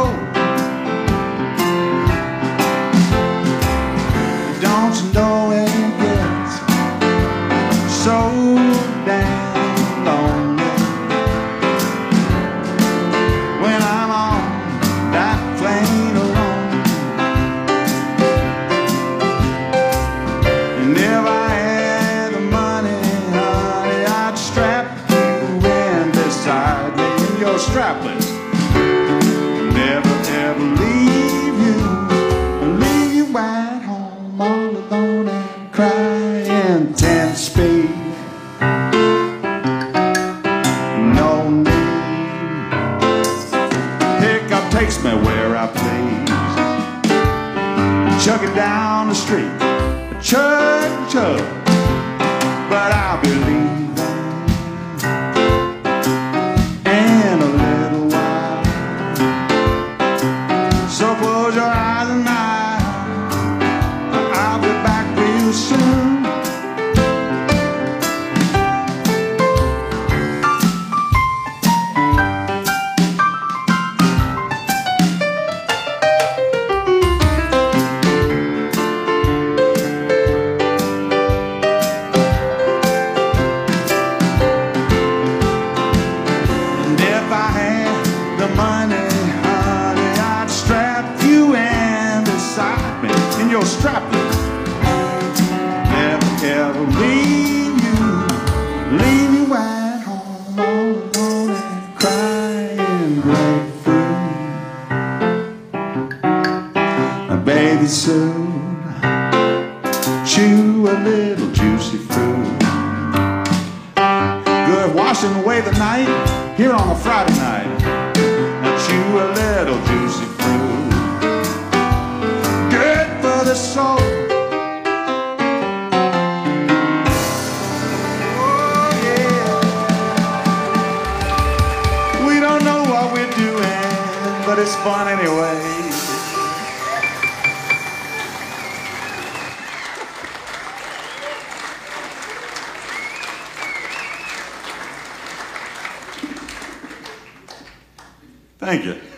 road. Don't you know it gets so damn lonely when I'm on that plane alone? And if I had the money, honey, I'd strap you in beside me in your strapless. Never ever leave you at home all alone and crying 10 speed. No need. Pickup takes me where I please. Chug it down the street, chug, chug. But I'll be leaving in a little while. So close your eyes and I'll be back real soon. And if I had the money, honey, I'd strap you in beside me in your strapless. Never ever leave you at home all alone and crying grapefruit. My baby soon chew a little juicy fruit. Good washing away the night here on a Friday night. Chew a little juicy fruit. Good for the soul. Oh yeah. We don't know what we're doing, but it's fun anyway. Thank you.